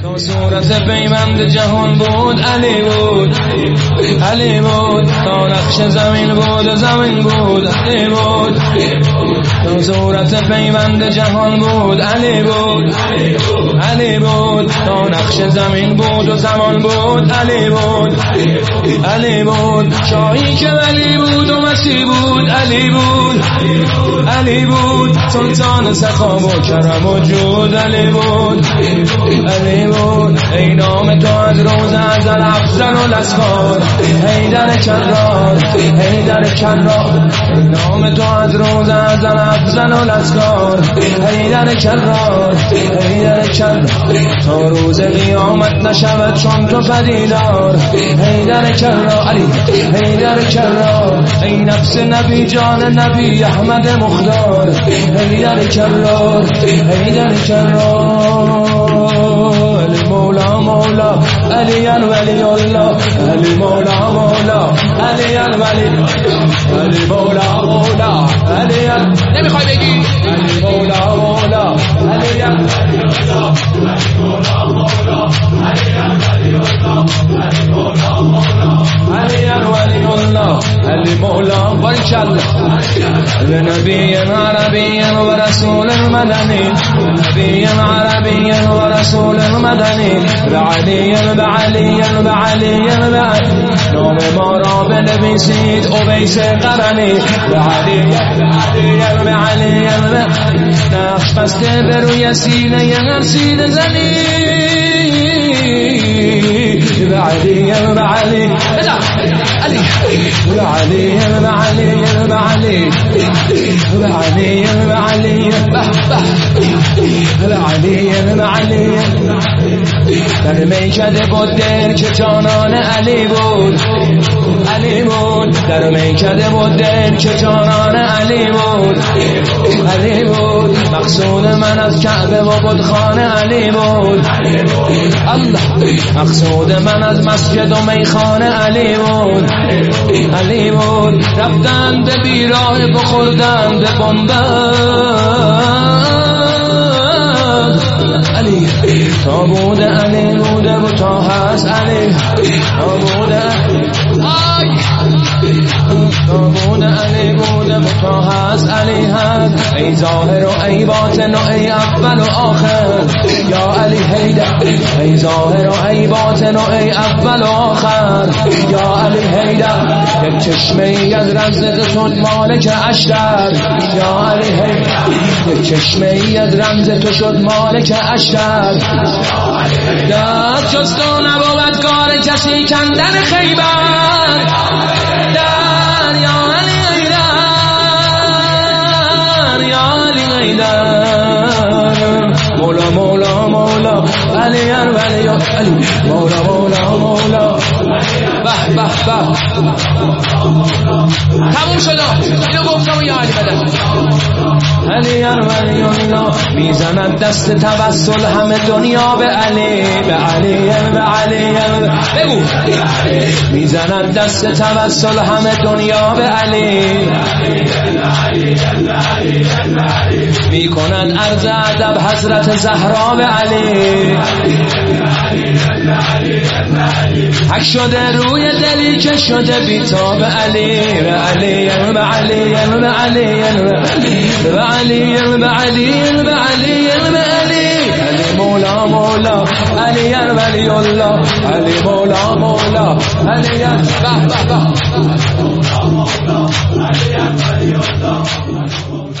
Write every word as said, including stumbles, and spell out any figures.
تا صورت پیوند جهان بود علی بود، علی بود. تا نقش زمین بود زمین بود علی بود. تا صورت پیوند جهان بود علی بود، علی بود. تا نقش زمین بود و زمان بود علی بود، علی بود. شاهی که ولی بود و مسیح بود علی بود، علی بود. سلطان سخا و کرم و جود علی بود، علی بود. ای نام تو از روز ازل افضل الاسفار، حیدر کرار، حیدر کرار. ای نام تو از روز ازل افضل الاسفار، حیدر کرار، حیدر کرار. تا روز قیامت نشود چون تو پدیدار، حیدر کرار، علی حیدر کرار. ای نفس نبی جان نبی احمد مختار، حیدر کرار، حیدر کرار. علی مولا مولا علی ولی الله، علی مولا مولا علی ولی، علی مولا مولا علی. نمیخوای بگی علی مولا مولا علی ولی الله، علی مولا مولا علی ولی الله، علی مولا مولا علی ولی الله، علی مولا. بارکالله. نبی عربی و رسول مدنی، نبی عربی و رسول مدنی. بعلی بعلی بعلی بعلی. نام ما را بنویسید اویس قرنی. بعلی بعلی بعلی بعلی. نقش بسته بر روی سینه هر سینه زنی. بعلی بعلی علی بعلی بعلی بعلی بعلی بعلی بعلی بعلی. در میکده بود در که جانان علی بود، علی بود. در میکده بود در که جانان علی بود، علی بود. مقصود من از کعبه و بتخانه علی بود، الله. مقصود من از مسجد و میخانه علی بود، علی بود. رفتن به بیراه بخوردن به بنبه علی. تا بوده علی بوده و تا هست علی، تا بوده آی، تا بوده علی بوده و تا هست علی هست. ای ظاهر و ای باطن و ای اول و آخر یا علی حیدر. ای ظاهر و ای باطن و ای اول و آخر یا علی حیدر. یک چشمه ای از رمزت شد مالک اشتر یا علی حیدر. یک چشمه ای از رمزت شد مالک اشتر. داد جست و نبود کار کسی کندن خیبر. در یا علی حیدر، یا علی حیدر. مولا مولا مولا علی ولی علی، مولا مولا مولا. به به به تموم شد. اینو گفتم یا علی بدن. علی ولی الله. میزند دست توسل همه دنیا به علی، به علی به علی. بگو میزند دست توسل همه دنیا به علی، میکنند عرض ادب حضرت زهرا به علی. حق شده روی دلی که شده بیتاب علی، به علی به علی به علی به علی به علی به علی به علی. علی مولا مولا علی ولی الله، علی مولا مولا علی. به به به.